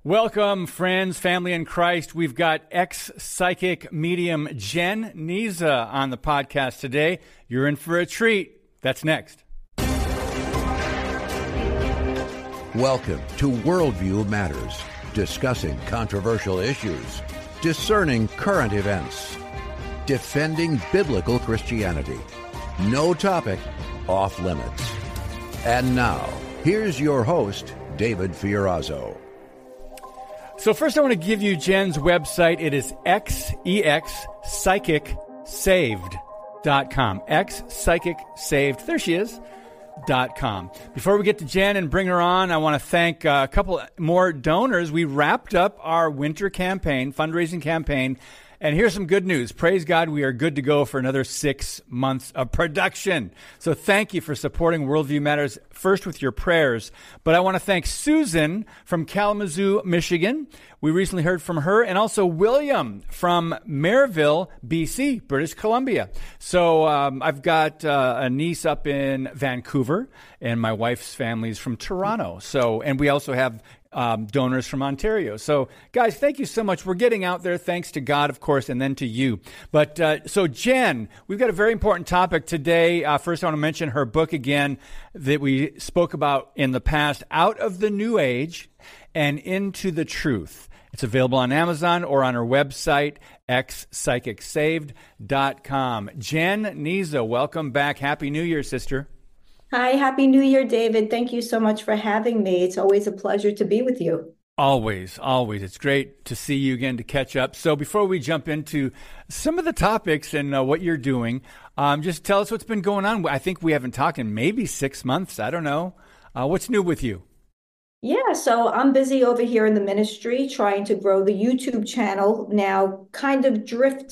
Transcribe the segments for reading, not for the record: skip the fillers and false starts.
Welcome, friends, family in Christ. We've got ex-psychic medium Jen Niza on the podcast today. You're in for a treat. That's next. Welcome to Worldview Matters, discussing controversial issues, discerning current events, defending biblical Christianity. No topic off limits. And now, here's your host, David Fiorazo. So first I want to give you Jen's website. It is xpsychicsaved.com. Xpsychicsaved. There she is. .com. Before we get to Jen and bring her on, I want to thank a couple more donors. We wrapped up our winter campaign, fundraising campaign, and here's some good news. Praise God, we are good to go for another 6 months of production. So thank you for supporting Worldview Matters, first with your prayers. But I want to thank Susan from Kalamazoo, Michigan. We recently heard from her, and also William from Maryville, BC, British Columbia. So I've got a niece up in Vancouver, and my wife's family is from Toronto. So, and we also have donors from Ontario. So, guys, thank you so much. We're getting out there, thanks to God, of course, and then to you. But so, Jen, we've got a very important topic today. First, I want to mention her book again that we spoke about in the past, Out of the New Age and Into the Truth. It's available on Amazon or on her website, xpsychicsaved.com. Jen Niza, welcome back. Happy New Year, sister. Hi, Happy New Year, David. Thank you so much for having me. It's always a pleasure to be with you. Always, always. It's great to see you again, to catch up. So before we jump into some of the topics and what you're doing, just tell us what's been going on. I think we haven't talked in maybe 6 months. I don't know. What's new with you? Yeah, so I'm busy over here in the ministry trying to grow the YouTube channel now, kind of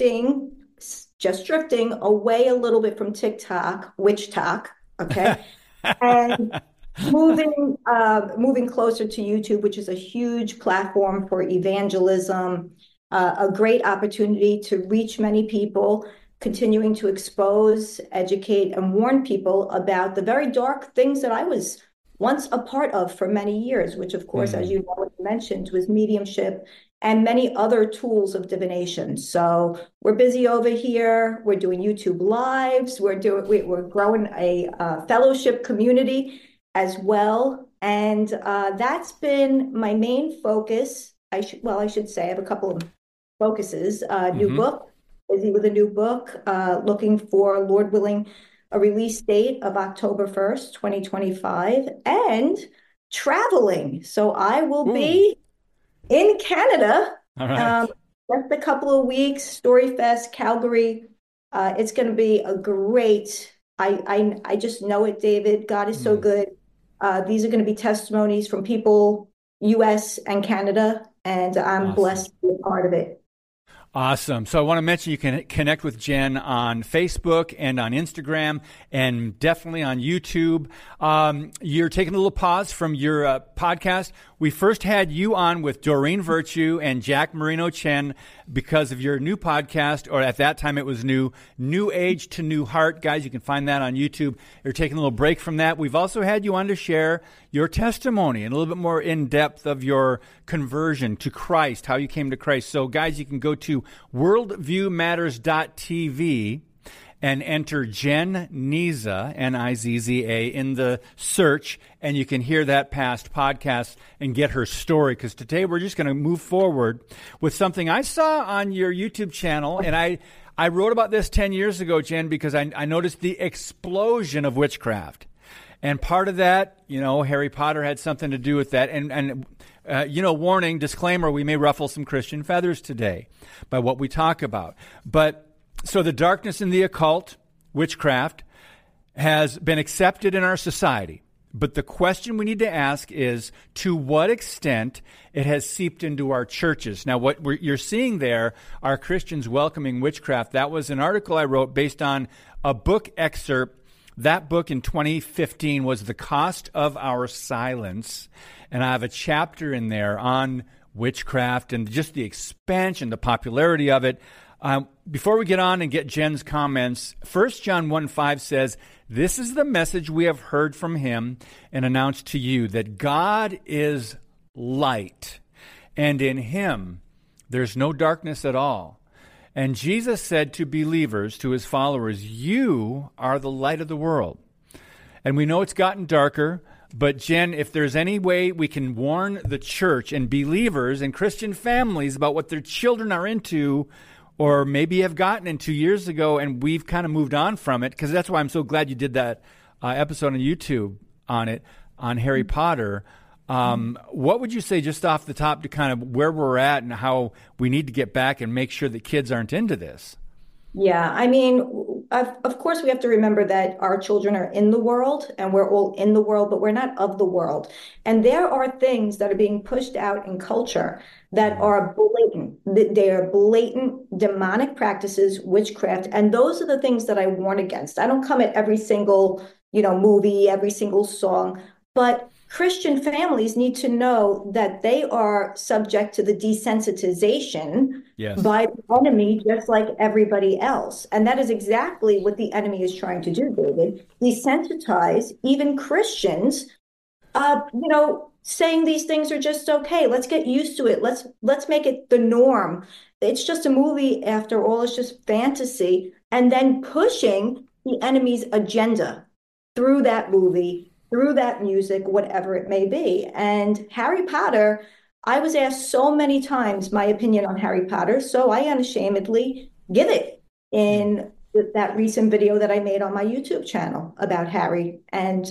just drifting away a little bit from TikTok, Witch Talk. Okay. And moving closer to YouTube, which is a huge platform for evangelism, a great opportunity to reach many people, continuing to expose, educate, and warn people about the very dark things that I was once a part of for many years, which, of course, as you mentioned, was mediumship and many other tools of divination. So we're busy over here. We're doing YouTube lives. We're growing a fellowship community as well, and that's been my main focus. I should say I have a couple of focuses. New book, busy with a new book, looking for, Lord willing, a release date of October 1st, 2025, and traveling. So I will be in Canada, all right. Just a couple of weeks, Storyfest, Calgary. It's going to be a great, I just know it, David. God is so good. These are going to be testimonies from people, U.S. and Canada, and I'm blessed to be a part of it. Awesome. So I want to mention you can connect with Jen on Facebook and on Instagram and definitely on YouTube. You're taking a little pause from your podcast. We first had you on with Doreen Virtue and Jack Marino Chen because of your new podcast, or at that time it was New Age to New Heart. Guys, you can find that on YouTube. You're taking a little break from that. We've also had you on to share your testimony and a little bit more in depth of your conversion to Christ, how you came to Christ. So guys, you can go to worldviewmatters.tv and enter Jen Niza, N-I-Z-Z-A, in the search, and you can hear that past podcast and get her story. Because today we're just going to move forward with something I saw on your YouTube channel, and I wrote about this 10 years ago, Jen, because I noticed the explosion of witchcraft. And part of that, Harry Potter had something to do with that. And warning, disclaimer, we may ruffle some Christian feathers today by what we talk about. But so the darkness in the occult, witchcraft, has been accepted in our society. But the question we need to ask is, to what extent it has seeped into our churches? Now, what you're seeing there are Christians welcoming witchcraft. That was an article I wrote based on a book excerpt. That book in 2015 was The Cost of Our Silence. And I have a chapter in there on witchcraft and just the expansion, the popularity of it. Before we get on and get Jen's comments, 1 John 1:5 says, "This is the message we have heard from him and announced to you, that God is light, and in him there's no darkness at all. And Jesus said to believers, to his followers, you are the light of the world. And we know it's gotten darker, but Jen, if there's any way we can warn the church and believers and Christian families about what their children are into, or maybe have gotten into years ago, and we've kind of moved on from it, because that's why I'm so glad you did that episode on YouTube on it, on Harry Potter. What would you say just off the top to kind of where we're at and how we need to get back and make sure that kids aren't into this? Yeah, I mean, of course, we have to remember that our children are in the world and we're all in the world, but we're not of the world. And there are things that are being pushed out in culture that are blatant. They are blatant demonic practices, witchcraft. And those are the things that I warn against. I don't come at every single, movie, every single song, but Christian families need to know that they are subject to the desensitization by the enemy, just like everybody else. And that is exactly what the enemy is trying to do, David. Desensitize even Christians, saying these things are just okay. Let's get used to it. Let's make it the norm. It's just a movie after all. It's just fantasy. And then pushing the enemy's agenda through that movie, through that music, whatever it may be. And Harry Potter, I was asked so many times my opinion on Harry Potter, so I unashamedly give it in that recent video that I made on my YouTube channel about Harry. And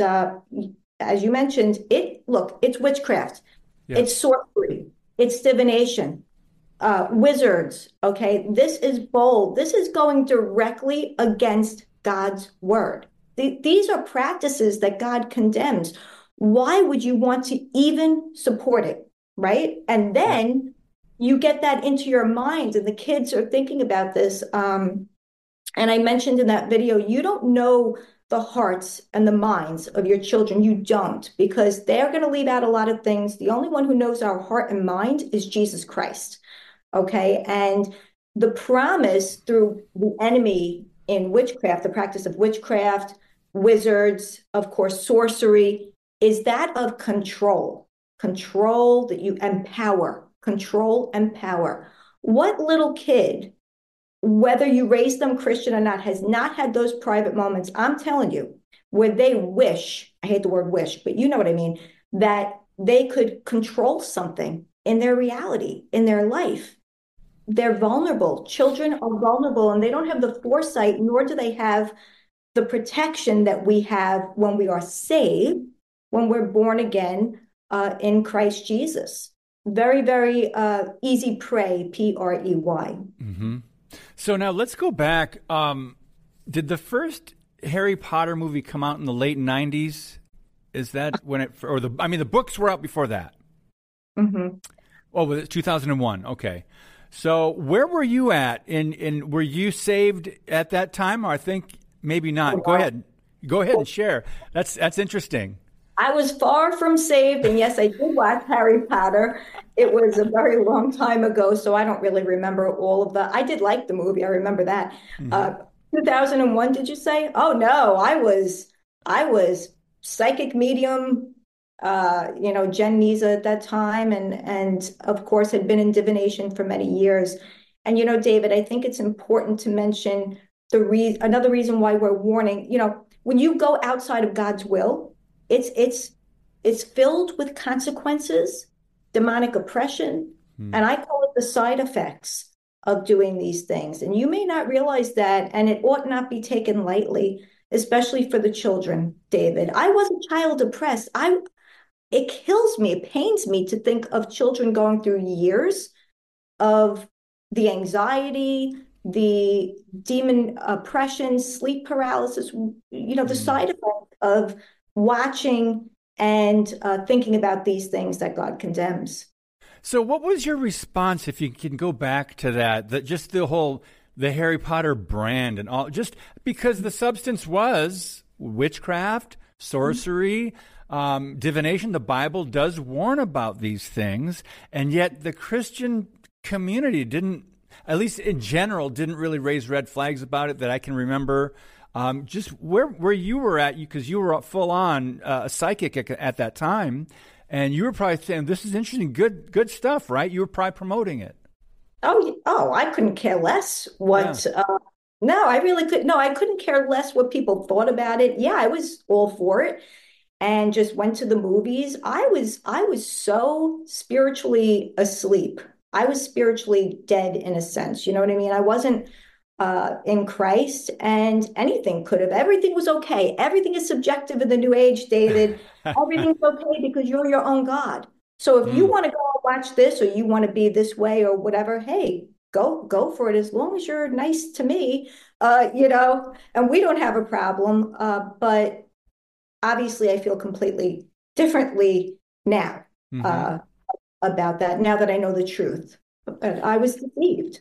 as you mentioned, it's witchcraft, it's sorcery, it's divination, wizards, okay? This is bold. This is going directly against God's word. These are practices that God condemns. Why would you want to even support it, right? And then you get that into your mind, and the kids are thinking about this. And I mentioned in that video, you don't know the hearts and the minds of your children. You don't, because they're going to leave out a lot of things. The only one who knows our heart and mind is Jesus Christ, okay? And the promise through the enemy in witchcraft, the practice of witchcraft, wizards, of course, sorcery, is that of control that you empower, control and power. What little kid, whether you raise them Christian or not, has not had those private moments, I'm telling you, where they wish, I hate the word wish, but you know what I mean, that they could control something in their reality, in their life. They're vulnerable. Children are vulnerable, and they don't have the foresight, nor do they have the protection that we have when we are saved, when we're born again in Christ Jesus. Very, very easy prey, P-R-E-Y. Mm-hmm. So now let's go back. Did the first Harry Potter movie come out in the late 90s? Is that when the books were out before that? Mm-hmm. Oh, was it 2001? Okay. So where were you at? Were you saved at that time? Or I think maybe not. Go ahead and share. That's interesting. I was far from saved, and yes, I did watch Harry Potter. It was a very long time ago, so I don't really remember all of I did like the movie. I remember that. Mm-hmm. 2001, did you say? Oh no, I was psychic medium, Jen Nisa at that time, and of course had been in divination for many years. And David, I think it's important to mention another reason why we're warning. When you go outside of God's will, it's filled with consequences, demonic oppression, and I call it the side effects of doing these things. And you may not realize that, and it ought not be taken lightly, especially for the children, David. I was a child oppressed. It kills me, it pains me to think of children going through years of the anxiety, the demon oppression, sleep paralysis, the side effect of watching and thinking about these things that God condemns. So what was your response, if you can go back to that just the Harry Potter brand and all, just because the substance was witchcraft, sorcery, divination. The Bible does warn about these things, and yet the Christian community didn't, at least in general, didn't really raise red flags about it that I can remember. Just where you were at, because you were full on a psychic at that time, and you were probably saying, "This is interesting, good stuff," right? You were probably promoting it. Oh, I couldn't care less Yeah. what. No, I really could. No, I couldn't care less what people thought about it. Yeah, I was all for it, and just went to the movies. I was so spiritually asleep. I was spiritually dead in a sense. You know what I mean? I wasn't in Christ, and everything was okay. Everything is subjective in the New Age, David. Everything's okay because you're your own God. So if you Mm. want to go watch this, or you want to be this way or whatever, hey, go for it as long as you're nice to me, and we don't have a problem. But obviously, I feel completely differently now Hmm. uh, about that, now that I know the truth. But I was deceived.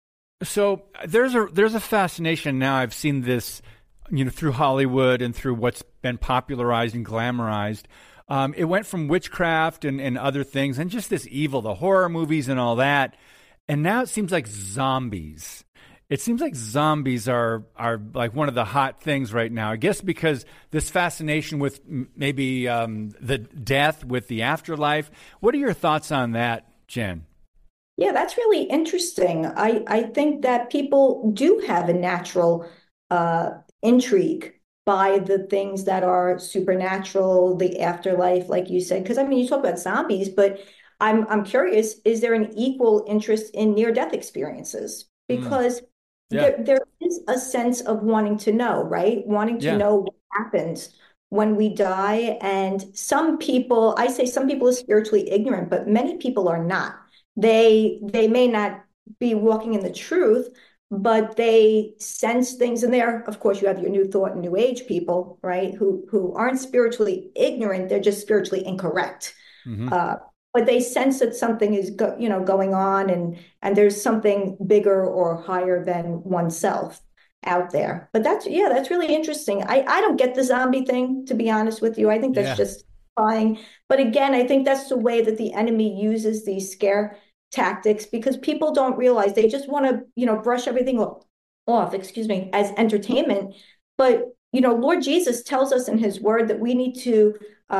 So there's a fascination now. I've seen this, through Hollywood and through what's been popularized and glamorized. It went from witchcraft and other things and just this evil, the horror movies and all that. And now it seems like zombies. It seems like zombies are like one of the hot things right now. I guess because this fascination with maybe the death, with the afterlife. What are your thoughts on that, Jen? Yeah, that's really interesting. I think that people do have a natural uh, intrigue by the things that are supernatural, the afterlife, like you said. Because I mean, you talk about zombies, but I'm curious, is there an equal interest in near-death experiences? Mm, Because yeah, there is a sense of wanting to know, right? Wanting to yeah. know what happens when we die. And some people, I say some people are spiritually ignorant, but many people are not. They may not be walking in the truth, but they sense things in there. Of course, you have your new thought and new age people, right? Who aren't spiritually ignorant, they're just spiritually incorrect. Hmm. Uh, but they sense that something is going on, and there's something bigger or higher than oneself out there. But that's really interesting. I don't get the zombie thing, to be honest with you. I think that's Yeah. just fine. But again, I think that's the way that the enemy uses these scare tactics, because people don't realize they just want to, brush everything off, excuse me, as entertainment. But, Lord Jesus tells us in his word that we need to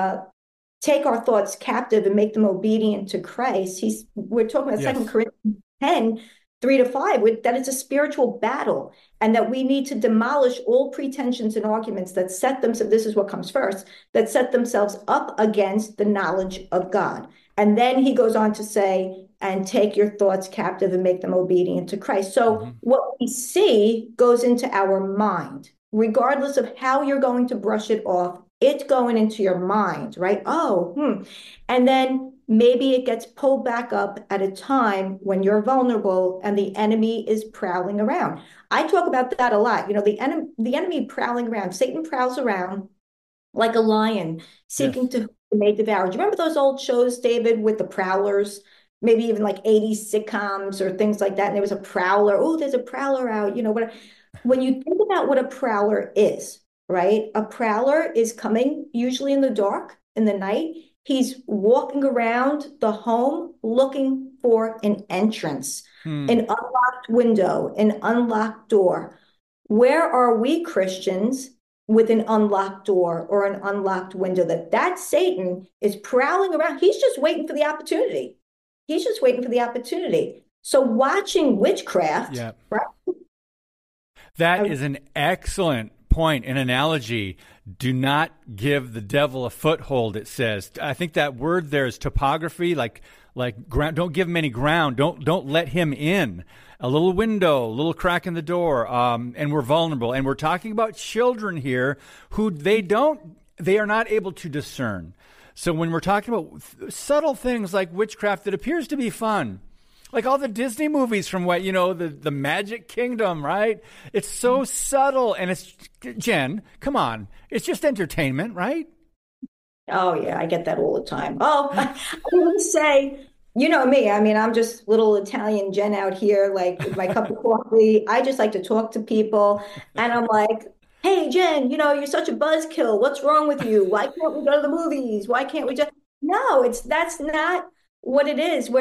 take our thoughts captive and make them obedient to Christ. We're talking about Second Yes. Corinthians 10, 3 to 5, that it's a spiritual battle, and that we need to demolish all pretensions and arguments that set themselves, this is what comes first, that set themselves up against the knowledge of God. And then he goes on to say, and take your thoughts captive and make them obedient to Christ. So Hmm. what we see goes into our mind, regardless of how you're going to brush it off. It's going into your mind, right? And then maybe it gets pulled back up at a time when you're vulnerable and the enemy is prowling around. I talk about that a lot. The enemy prowling around. Satan prowls around like a lion seeking Yes. to who may devour. Do you remember those old shows, David, with the prowlers? Maybe even like 80s sitcoms or things like that. And there was a prowler. Oh, there's a prowler out. When you think about what a prowler is, right? A prowler is coming usually in the dark, in the night. He's walking around the home looking for an entrance, an Hmm. unlocked window, an unlocked door. Where are we Christians with an unlocked door or an unlocked window? That Satan is prowling around. He's just waiting for the opportunity. He's just waiting for the opportunity. So watching witchcraft, Yeah. right? That is an excellent point, an analogy. Do not give the devil a foothold, it says. I think that word there is topography, like ground. Don't give him any ground. Don't let him in. A little window, a little crack in the door, and we're vulnerable. And we're talking about children here who they are not able to discern. So when we're talking about subtle things like witchcraft that appears to be fun, like all the Disney movies from the Magic Kingdom, right? It's so subtle, and it's Jen. Come on, it's just entertainment, right? Oh yeah, I get that all the time. Oh, I would say, you know me. I mean, I'm just little Italian Jen out here, like with my cup of coffee. I just like to talk to people, and I'm like, "Hey, Jen, you're such a buzzkill. What's wrong with you? Why can't we go to the movies? Why can't we just?" No, that's not what it is.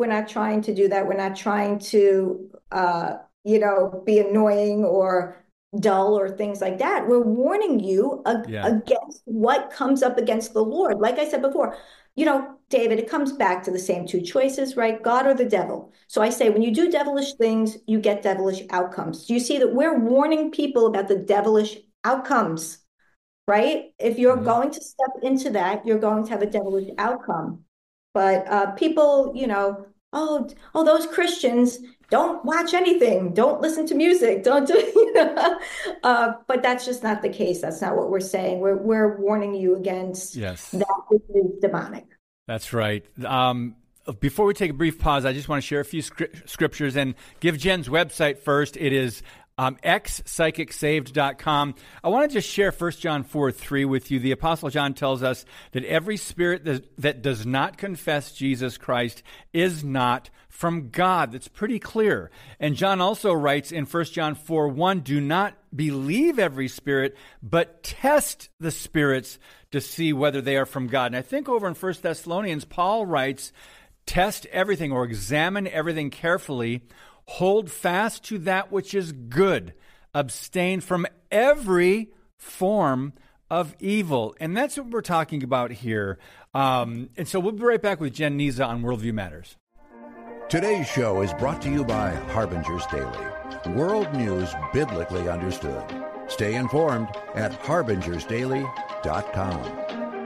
We're not trying to do that. We're not trying to, be annoying or dull or things like that. We're warning you Yeah. against what comes up against the Lord. Like I said before, David, it comes back to the same two choices, right? God or the devil. So I say, when you do devilish things, you get devilish outcomes. Do you see that we're warning people about the devilish outcomes, right? If you're Mhm. going to step into that, you're going to have a devilish outcome. But people, those Christians don't watch anything, don't listen to music, don't do, but that's just not the case. That's not what we're saying. We're warning you against Yes. that which is demonic. That's right. Before we take a brief pause, I just want to share a few scriptures and give Jen's website first. It is xpsychicsaved.com. I want to just share 1 John 4:3 with you. The Apostle John tells us that every spirit that does not confess Jesus Christ is not from God. That's pretty clear. And John also writes in 1 John 4:1, do not believe every spirit, but test the spirits to see whether they are from God. And I think over in 1 Thessalonians, Paul writes, test everything or examine everything carefully. Hold fast to that which is good. Abstain from every form of evil. And that's what we're talking about here. And so we'll be right back with Jen Niza on Worldview Matters. Today's show is brought to you by Harbinger's Daily. World news biblically understood. Stay informed at harbingersdaily.com.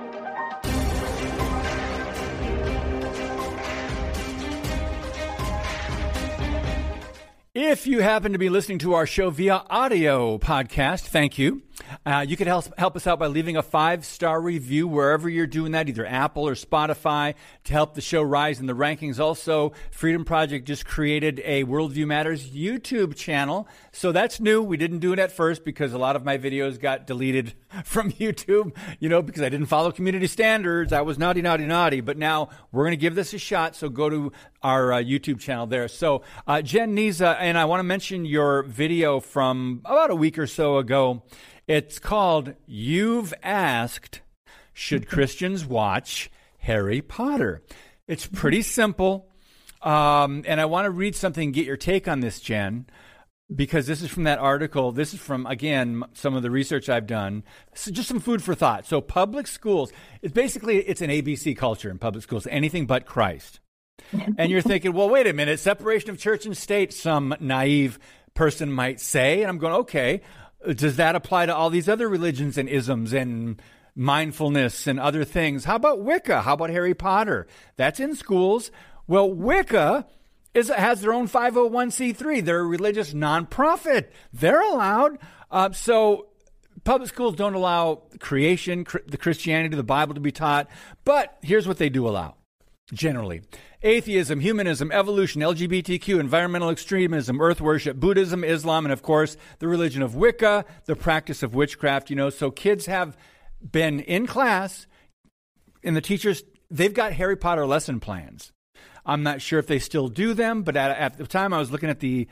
If you happen to be listening to our show via audio podcast, thank you. You can help us out by leaving a 5-star review wherever you're doing that, either Apple or Spotify, to help the show rise in the rankings. Also, Freedom Project just created a Worldview Matters YouTube channel. So that's new. We didn't do it at first because a lot of my videos got deleted from YouTube, because I didn't follow community standards. I was naughty. But now we're going to give this a shot. So go to our YouTube channel there. So Jen Niza, and I want to mention your video from about a week or so ago. It's called You've Asked, Should Christians Watch Harry Potter? It's pretty simple. And I want to read something and get your take on this, Jen, because this is from that article. This is from, again, some of the research I've done. So just some food for thought. So public schools, it's an ABC culture in public schools, anything but Christ. And you're thinking, well, wait a minute, separation of church and state, some naive person might say. And I'm going, okay, does that apply to all these other religions and isms and mindfulness and other things? How about Wicca? How about Harry Potter? That's in schools. Well, Wicca has their own 501c3. They're a religious nonprofit. They're allowed. So public schools don't allow creation, the Christianity, the Bible to be taught. But here's what they do allow. Generally, atheism, humanism, evolution, LGBTQ, environmental extremism, earth worship, Buddhism, Islam, and of course, the religion of Wicca, the practice of witchcraft, So kids have been in class, and the teachers, they've got Harry Potter lesson plans. I'm not sure if they still do them, but at the time I was looking at the,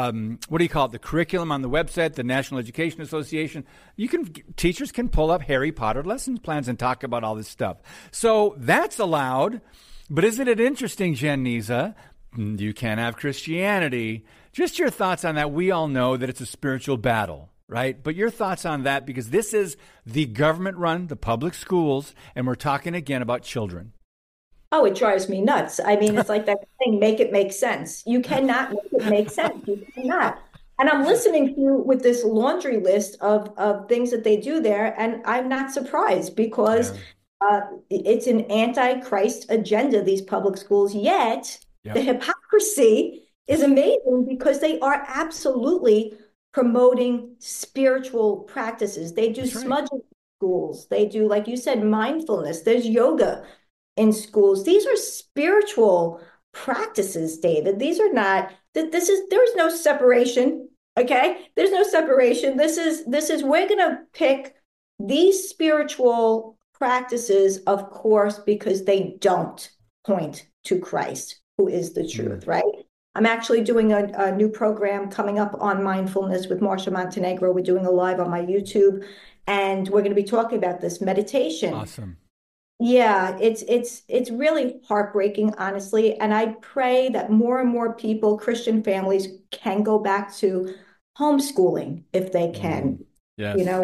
the curriculum on the website, the National Education Association. Teachers can pull up Harry Potter lesson plans and talk about all this stuff. So that's allowed. But isn't it interesting, Jen Niza? You can't have Christianity. Just your thoughts on that. We all know that it's a spiritual battle, right? But your thoughts on that, because this is the government-run, the public schools, and we're talking again about children. Oh, it drives me nuts. I mean, it's like that thing, make it make sense. You cannot make it make sense. You cannot. And I'm listening to you with this laundry list of things that they do there, and I'm not surprised because it's an anti-Christ agenda, these public schools, yet the hypocrisy is amazing because they are absolutely promoting spiritual practices. They do smudging schools. They do, like you said, mindfulness. There's yoga in schools. These are spiritual practices, David. These are not, there's no separation. Okay. There's no separation. This is, we're going to pick these spiritual practices, of course, because they don't point to Christ, who is the truth, right? I'm actually doing a new program coming up on mindfulness with Marsha Montenegro. We're doing a live on my YouTube, and we're going to be talking about this meditation. Awesome. Yeah, it's really heartbreaking, honestly. And I pray that more and more people, Christian families, can go back to homeschooling if they can, you Yes. know,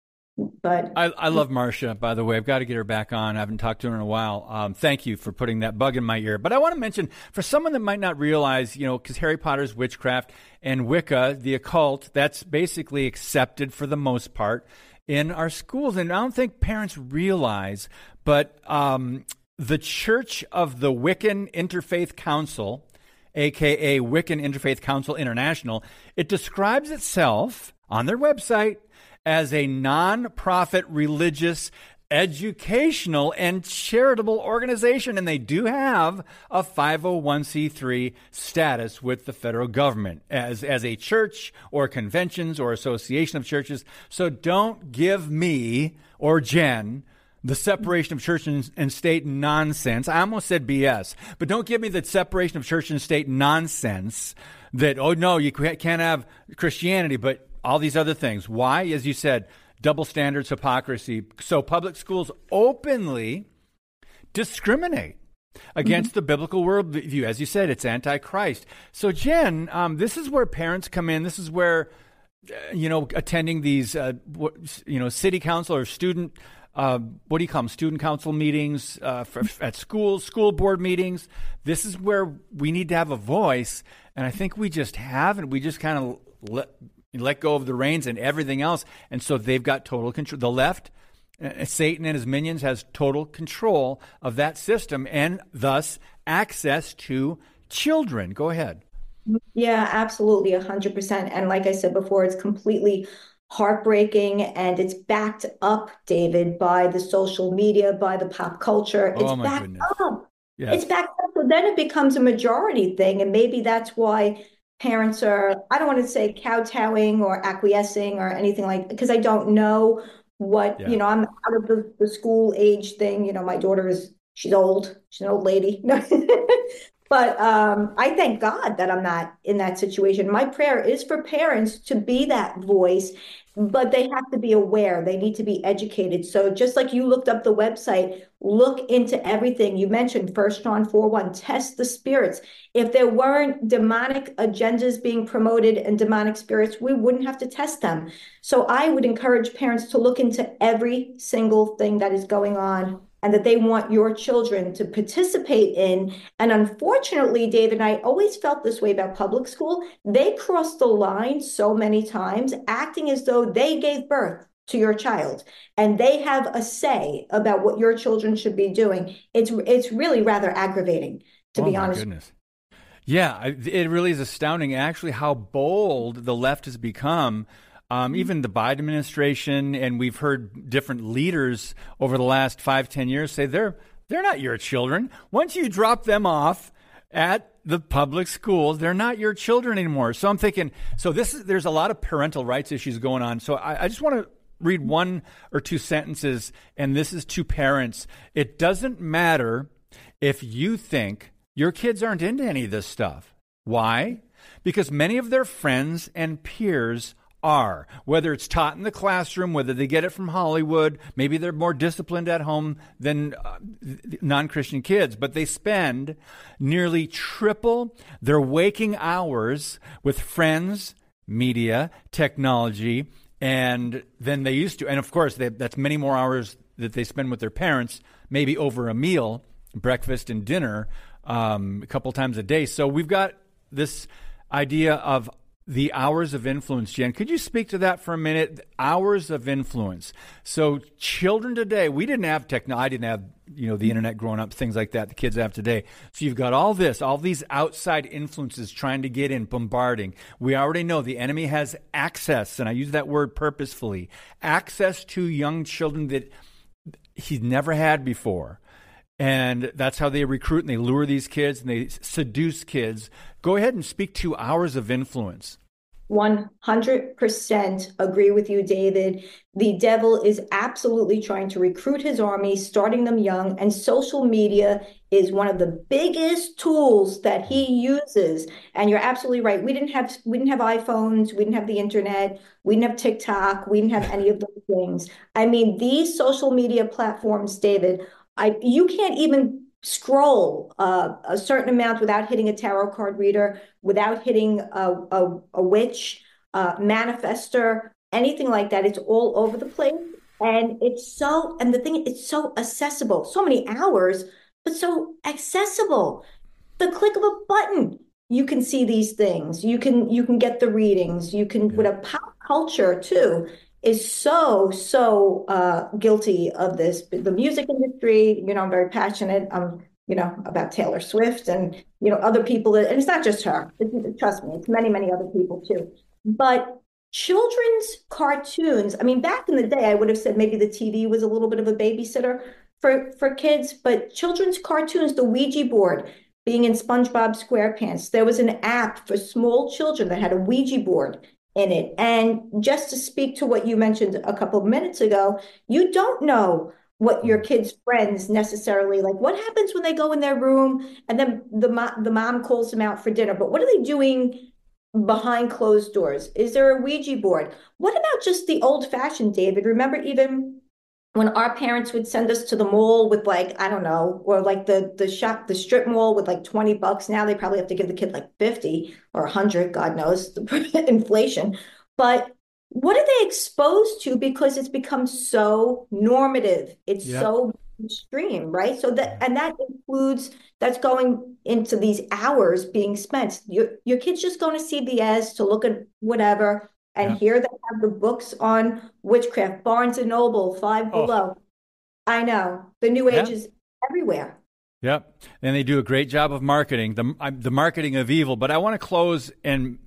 but I love Marcia, by the way. I've got to get her back on. I haven't talked to her in a while. Thank you for putting that bug in my ear. But I want to mention, for someone that might not realize, because Harry Potter's witchcraft and Wicca, the occult, that's basically accepted for the most part in our schools. And I don't think parents realize, but the Church of the Wiccan Interfaith Council, a.k.a. Wiccan Interfaith Council International, it describes itself on their website as a non-profit religious, educational, and charitable organization. And they do have a 501c3 status with the federal government as a church or conventions or association of churches. So don't give me or Jen the separation of church and state nonsense. I almost said BS, but don't give me the separation of church and state nonsense that, oh, no, you can't have Christianity, but all these other things. Why? As you said, double standards, hypocrisy. So public schools openly discriminate against the biblical worldview. As you said, it's anti-Christ. So Jen, this is where parents come in. This is where, attending these, city council or student, what do you call them? Student council meetings at schools, school board meetings. This is where we need to have a voice. And I think we just have, and we just kind of let go of the reins and everything else. And so they've got total control. The left, Satan and his minions, has total control of that system and thus access to children. Go ahead. yeah, absolutely, 100%. And like I said before, it's completely heartbreaking, and it's backed up, David, by the social media, by the pop culture. It's Oh, my backed goodness. up. Yes. It's backed up. So then it becomes a majority thing. And maybe that's why parents are, I don't want to say kowtowing or acquiescing or anything like, because I don't know what, Yeah. I'm out of the school age thing. My daughter she's old. She's an old lady. But I thank God that I'm not in that situation. My prayer is for parents to be that voice, but they have to be aware. They need to be educated. So just like you looked up the website, look into everything. You mentioned 1 John 4:1, test the spirits. If there weren't demonic agendas being promoted and demonic spirits, we wouldn't have to test them. So I would encourage parents to look into every single thing that is going on and that they want your children to participate in. And unfortunately, David, I always felt this way about public school. They crossed the line so many times, acting as though they gave birth to your child and they have a say about what your children should be doing. It's really rather aggravating, to be honest. Oh, my goodness. Yeah, it really is astounding, actually, how bold the left has become. Even the Biden administration, and we've heard different leaders over the last 5-10 years say they're not your children. Once you drop them off at the public schools, they're not your children anymore. So I'm thinking, there's a lot of parental rights issues going on. So I just want to read one or two sentences, and this is to parents. It doesn't matter if you think your kids aren't into any of this stuff. Why? Because many of their friends and peers are, whether it's taught in the classroom, whether they get it from Hollywood, maybe they're more disciplined at home than non-Christian kids, but they spend nearly triple their waking hours with friends, media, technology, and than they used to. And of course, that's many more hours that they spend with their parents, maybe over a meal, breakfast and dinner, a couple times a day. So we've got this idea of the hours of influence. Jen, could you speak to that for a minute? Hours of influence. So children today, we didn't have technology. I didn't have, the internet growing up, things like that the kids have today. So you've got all these outside influences trying to get in, bombarding. We already know the enemy has access, and I use that word purposefully, access to young children that he's never had before. And that's how they recruit and they lure these kids and they seduce kids. Go ahead and speak to hours of influence. 100% agree with you, David. The devil is absolutely trying to recruit his army, starting them young, and social media is one of the biggest tools that he uses. And you're absolutely right. We didn't have iPhones, we didn't have the internet, we didn't have TikTok, we didn't have any of those things. I mean, these social media platforms, David, you can't even scroll a certain amount without hitting a tarot card reader, without hitting a witch. Manifester, anything like that. It's all over the place. And it's so accessible, so many hours, but so accessible. The click of a button, you can see these things. You can get the readings. You can, with a pop culture too, is so guilty of this. The music industry, I'm very passionate. About Taylor Swift and, other people and it's not just her. Trust me, it's many, many other people too. But children's cartoons, I mean, back in the day, I would have said maybe the TV was a little bit of a babysitter for kids, but children's cartoons, the Ouija board, being in SpongeBob SquarePants, there was an app for small children that had a Ouija board in it. And just to speak to what you mentioned a couple of minutes ago, you don't know what your kids' friends necessarily like. What happens when they go in their room and then the mom calls them out for dinner? But what are they doing behind closed doors? Is there a Ouija board? What about just the old-fashioned, David? Remember even when our parents would send us to the mall with like, I don't know, or like the strip mall with like $20. Now they probably have to give the kid like 50 or 100, God knows, the inflation. But what are they exposed to? Because it's become so normative. It's so extreme, right? So that includes, that's going into these hours being spent. Your kid's just going to CVS to look at whatever. And here they have the books on witchcraft, Barnes and Noble, Five Below. I know. The New Age is everywhere. Yep. And they do a great job of marketing, the marketing of evil. But I want to close and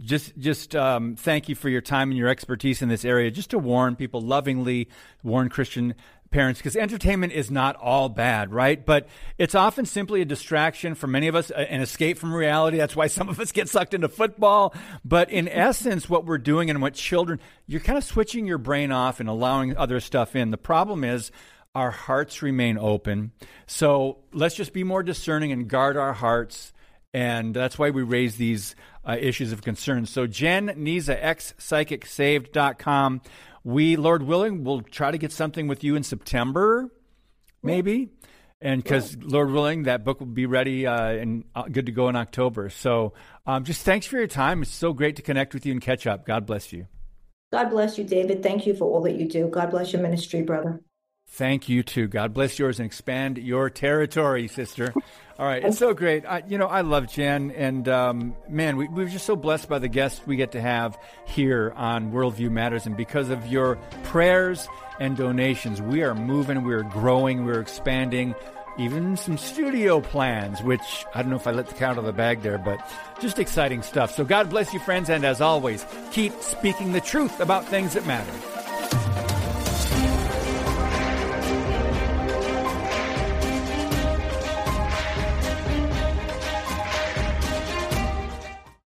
just thank you for your time and your expertise in this area, just to warn people, lovingly warn Christian parents, because entertainment is not all bad, right? But it's often simply a distraction for many of us, an escape from reality. That's why some of us get sucked into football. But in essence, what we're doing and what children, you're kind of switching your brain off and allowing other stuff in. The problem is our hearts remain open. So let's just be more discerning and guard our hearts. And that's why we raise these issues of concern. So Jen Niza, xpsychicsaved.com. We, Lord willing, will try to get something with you in September, maybe. And because, Lord willing, that book will be ready and good to go in October. So just thanks for your time. It's so great to connect with you and catch up. God bless you. God bless you, David. Thank you for all that you do. God bless your ministry, brother. Thank you, too. God bless yours and expand your territory, sister. All right. It's so great. I love Jen. And, man, we're just so blessed by the guests we get to have here on Worldview Matters. And because of your prayers and donations, we are moving, we're growing, we're expanding, even some studio plans, which I don't know if I let the cat out of the bag there, but just exciting stuff. So God bless you, friends. And as always, keep speaking the truth about things that matter.